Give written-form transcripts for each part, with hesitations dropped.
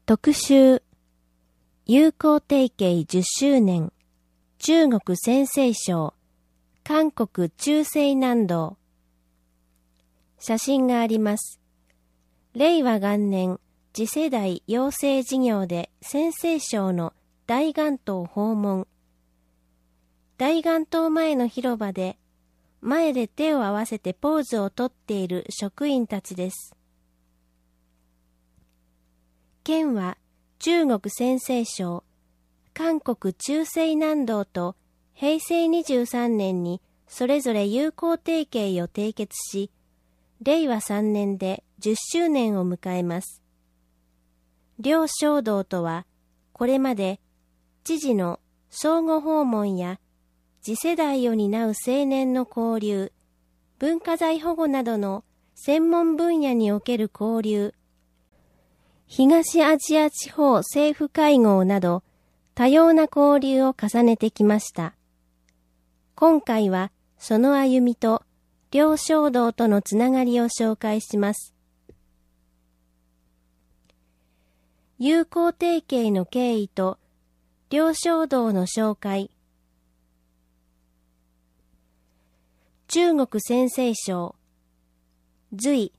特集友好提携10周年中国陝西省韓国中西南道写真があります。令和元年次世代養成事業で陝西省の大雁塔訪問。大雁塔前の広場で前で手を合わせてポーズをとっている職員たちです。県は中国陝西省、韓国中西南道と平成23年にそれぞれ友好提携を締結し、令和3年で10周年を迎えます。両省道とは、これまで知事の相互訪問や次世代を担う青年の交流、文化財保護などの専門分野における交流、東アジア地方政府会合など多様な交流を重ねてきました。今回はその歩みと両省道とのつながりを紹介します。友好提携の経緯と両省道の紹介。中国陝西省隋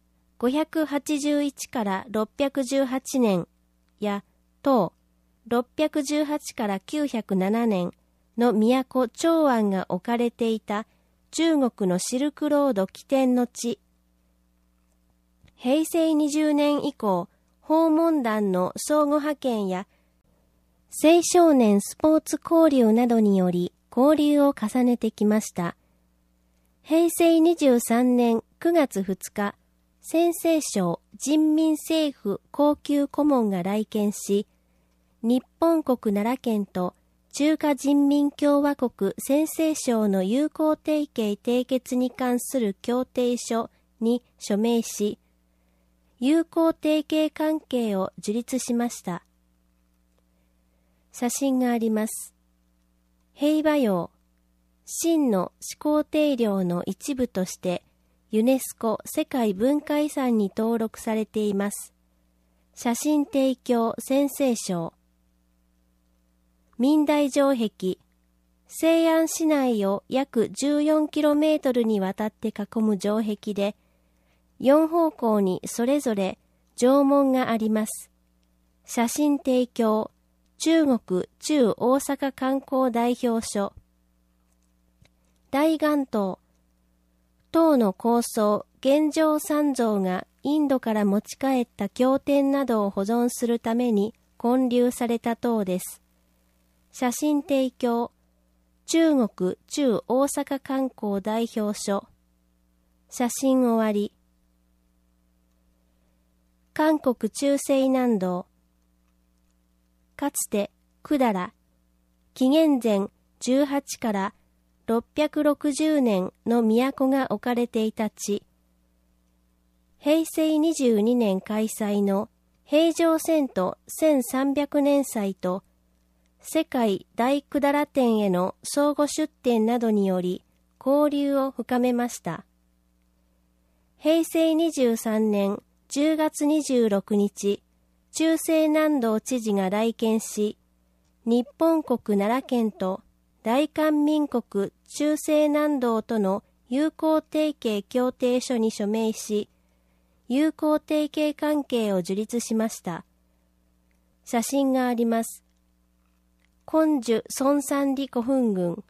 581から618年や唐618から907年の都長安が置かれていた中国のシルクロード起点の地。平成20年以降、訪問団の相互派遣や青少年スポーツ交流などにより交流を重ねてきました。平成23年9月2日、陝西省人民政府高級顧問が来県し、日本国奈良県と中華人民共和国陝西省の友好提携締結に関する協定書に署名し、友好提携関係を樹立しました。写真があります。平和洋、秦の始皇帝陵の一部としてユネスコ世界文化遺産に登録されています。写真提供陝西省。明大城壁、西安市内を約 14km にわたって囲む城壁で、4方向にそれぞれ城門があります。写真提供、中国駐大阪観光代表所。大雁塔、塔の構想、現状三像がインドから持ち帰った経典などを保存するために建立された塔です。写真提供、中国駐大阪観光代表所。写真終わり。韓国中西南道。かつて百済、紀元前18から660年の都が置かれていた地。平成22年開催の平城遷都1300年祭と世界大百済展への相互出展などにより交流を深めました。平成23年10月26日、中西南道知事が来県し、日本国奈良県と大韓民国中西南道との友好提携協定書に署名し、友好提携関係を樹立しました。写真があります。根樹孫三里古墳群。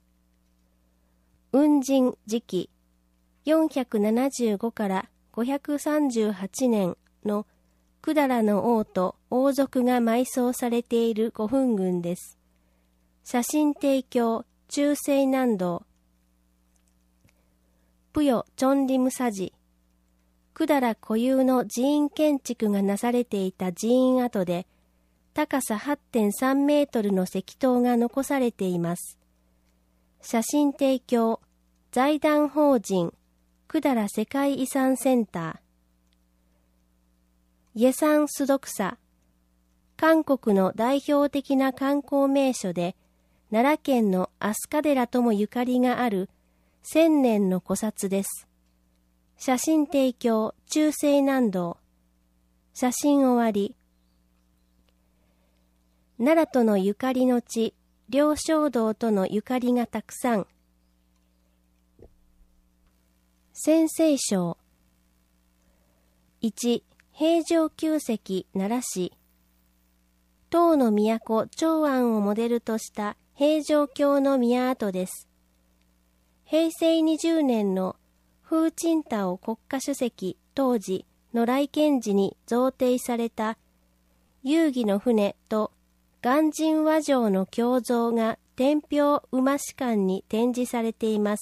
雲神時期475から538年の百済の王と王族が埋葬されている古墳群です。写真提供、中西南道。プヨチョンリムサジ。百済固有の寺院建築がなされていた寺院跡で、高さ 8.3 メートルの石塔が残されています。写真提供、財団法人、百済世界遺産センター。イェサンスドクサ。韓国の代表的な観光名所で、奈良県の飛鳥寺ともゆかりがある千年の古刹です。写真提供、中西南道。写真終わり。 奈良とのゆかりの地、両正道とのゆかりがたくさん。宣聖賞。1、平城宮跡奈良市。唐の都長安をモデルとした平城京の宮跡です。平成20年の風鎮太国家主席当時の来県時に贈呈された遊戯の船と鑑真和上の胸像が天平馬史館に展示されています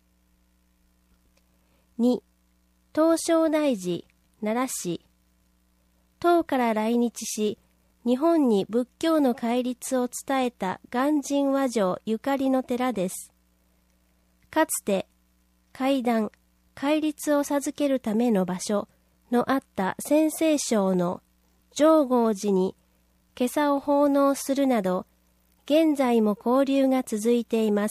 。2、東照大寺奈良市。唐から来日し、日本に仏教の戒律を伝えた鑑真和上ゆかりの寺です。かつて戒壇、戒律を授けるための場所のあった宣聖省の浄法寺に袈裟を奉納するなど、現在も交流が続いています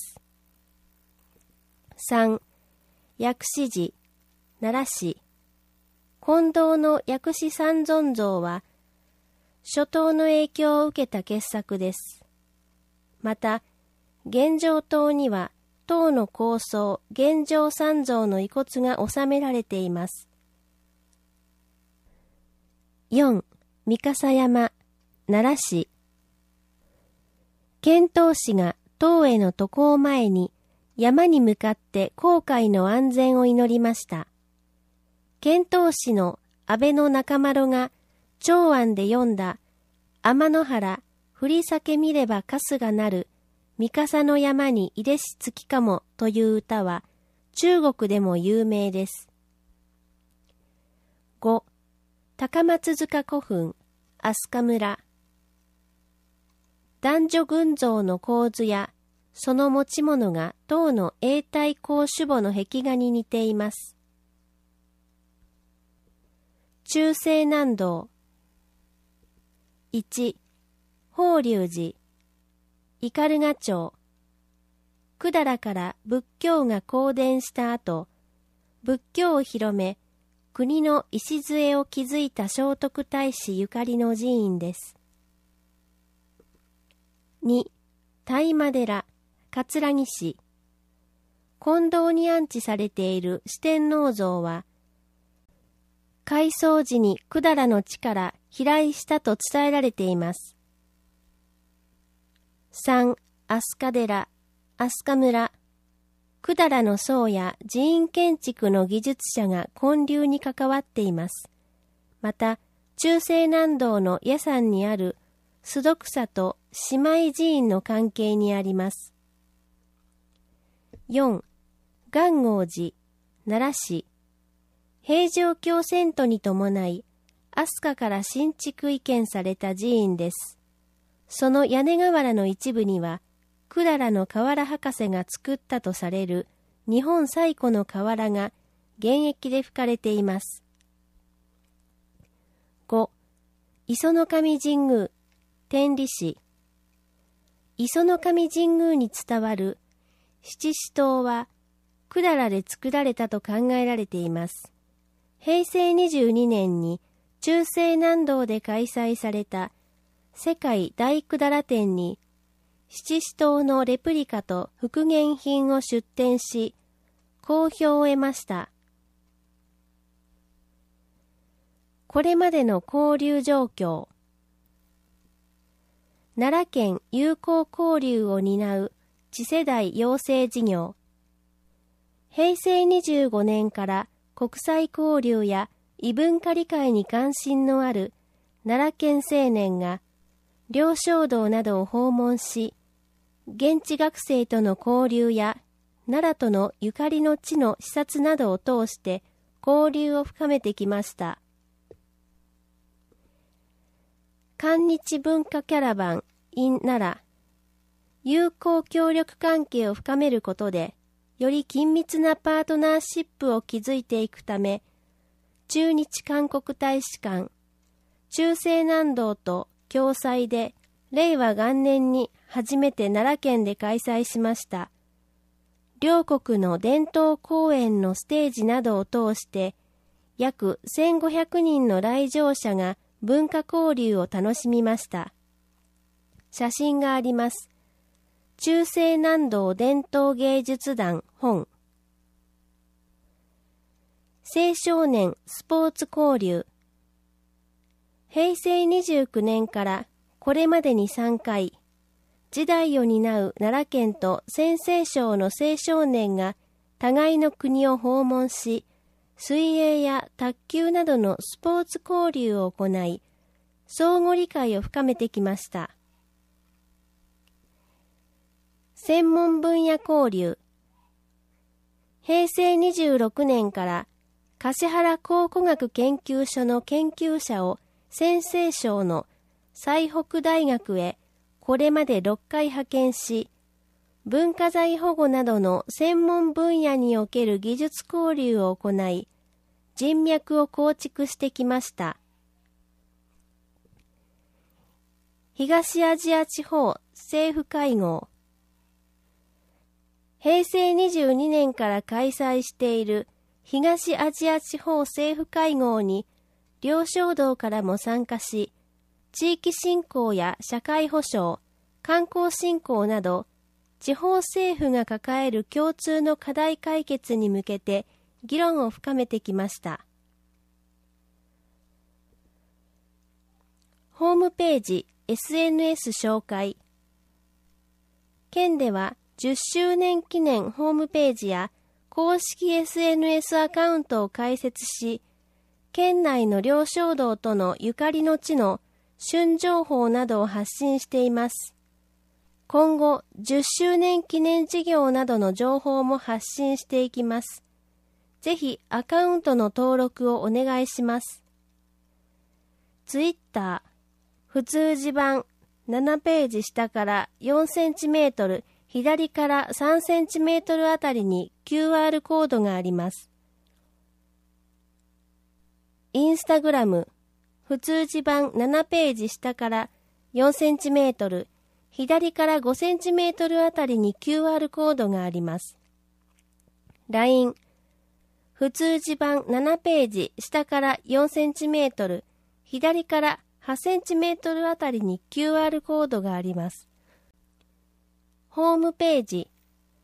。3、薬師寺奈良市。金堂の薬師三尊像は、初唐の影響を受けた傑作です。また、玄奘塔には、唐の高僧、玄奘三像の遺骨が収められています。4、三笠山、奈良市。遣唐使が唐への渡航前に、山に向かって航海の安全を祈りました。遣唐使の安倍の中丸が長安で読んだ天の原振り裂け見れば春日なる三笠の山に入れし月かもという歌は中国でも有名です。5. 高松塚古墳飛鳥村。男女群像の構図やその持ち物が唐の永代皇主母の壁画に似ています。中世南道。1、法隆寺、斑鳩町。百済から仏教が興伝した後、仏教を広め、国の礎を築いた聖徳太子ゆかりの寺院です。2、當麻寺、葛城市。金堂に安置されている四天王像は、開創時に百済の地から飛来したと伝えられています。3. 飛鳥寺、飛鳥村。百済の僧や寺院建築の技術者が建立に関わっています。また、中世南道の野山にある須戸草と姉妹寺院の関係にあります。4. 元号寺、奈良市。平城京遷都に伴い、飛鳥から新築移建された寺院です。その屋根瓦の一部には、百済の瓦博士が作ったとされる日本最古の瓦が現役で吹かれています。5. 磯の神神宮、天理市。磯の神神宮に伝わる七支塔は、百済で作られたと考えられています。平成22年に中世南道で開催された世界大百済展に七支塔のレプリカと復元品を出展し、好評を得ました。これまでの交流状況。奈良県友好交流を担う次世代養成事業。平成25年から国際交流や異文化理解に関心のある奈良県青年が両正道などを訪問し、現地学生との交流や奈良とのゆかりの地の視察などを通して交流を深めてきました。韓日文化キャラバン in 奈良。友好協力関係を深めることで、より緊密なパートナーシップを築いていくため、駐日韓国大使館、中世南道と共催で、令和元年に初めて奈良県で開催しました。両国の伝統公演のステージなどを通して、約1500人の来場者が文化交流を楽しみました。 写真があります。中世南道伝統芸術団本。青少年スポーツ交流。平成29年からこれまでに3回、次代を担う奈良県と陝西省の青少年が互いの国を訪問し、水泳や卓球などのスポーツ交流を行い、相互理解を深めてきました。専門分野交流。平成26年から橿原考古学研究所の研究者を陝西省の最北大学へこれまで6回派遣し、文化財保護などの専門分野における技術交流を行い、人脈を構築してきました。東アジア地方政府会合。平成22年から開催している東アジア地方政府会合に、両省道からも参加し、地域振興や社会保障、観光振興など、地方政府が抱える共通の課題解決に向けて議論を深めてきました。ホームページ、SNS 紹介。県では10周年記念ホームページや公式 SNS アカウントを開設し、県内の両省道とのゆかりの地の旬情報などを発信しています。今後、10周年記念事業などの情報も発信していきます。ぜひアカウントの登録をお願いします。ツイッター、普通字版7ページ下から4センチメートル、左から3センチメートルあたりに QR コードがあります。インスタグラム、普通字版7ページ下から4センチメートル、左から5センチメートルあたりに QR コードがあります。LINE、普通字版7ページ下から4センチメートル、左から8センチメートルあたりに QR コードがあります。ホームページ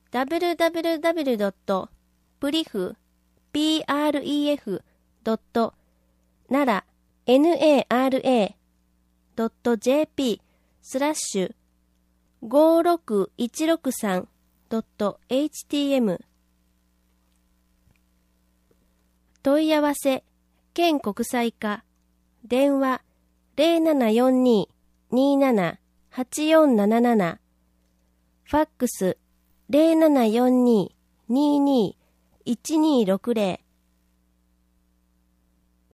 www.pref.nara.jp/56163.htm 問い合わせ県国際課電話 0742-27-8477 ファックス 0742-22-1260